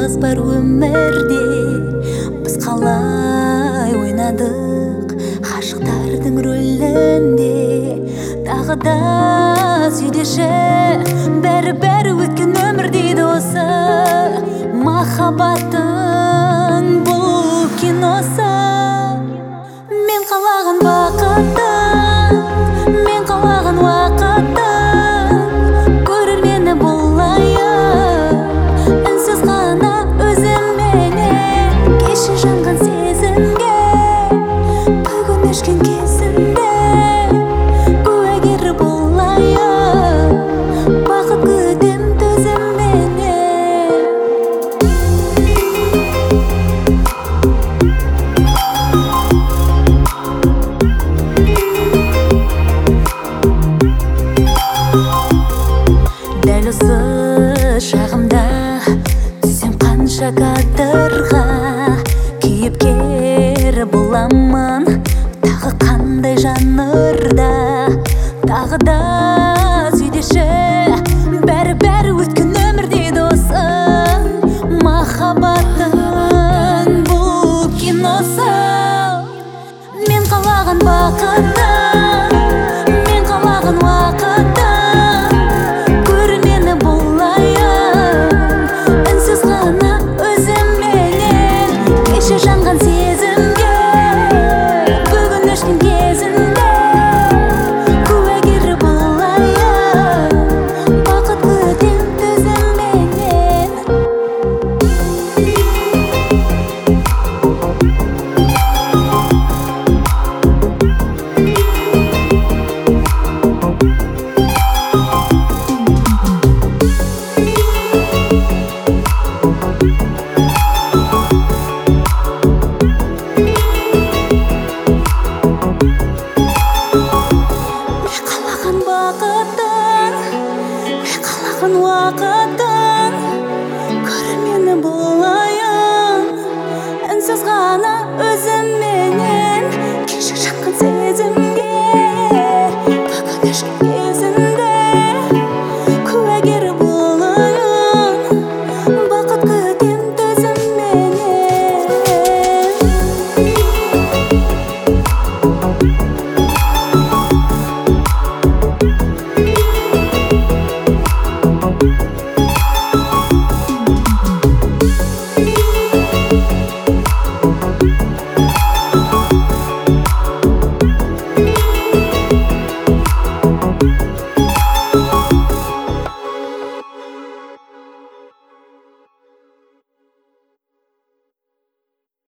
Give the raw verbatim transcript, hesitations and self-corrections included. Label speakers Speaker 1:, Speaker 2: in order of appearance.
Speaker 1: жалғыз бар өмірде біз қалай ойнадық ғашықтардың рөлінде. Тағы да сөйлеші, бәрі-бәрі өткен өмір дейді осы. Махаббаттың бұл киносы. Мен қалаған бақыттың, мен қалаған уақыттың көрермені болайын. Үнсіз ғана өзімменен кеше жанған сезімге, бүгін өшкен кезімде куәгері болайын. Бақыт күтем төзімменен. Дәл осы шағымда түсем қанша кадрға, кейіпкер боламын тағы қандай жанрда. Тағы да сөйлеші, бәрі-бәрі өткен өмір дейді осы. Махаббаттың бұл киносы. Мен қалаған бақыттың, мен қалаған уақыттың көрермені болайын. Үнсіз ғана өзімменен кеше жанған сезімге, бүгін өшкен кезінде куәгері болайын. Бақыт күтем төзімменен. Бақыттың, мен қалаған уақыттың көрермені болайын. Үнсіз ғана өзіме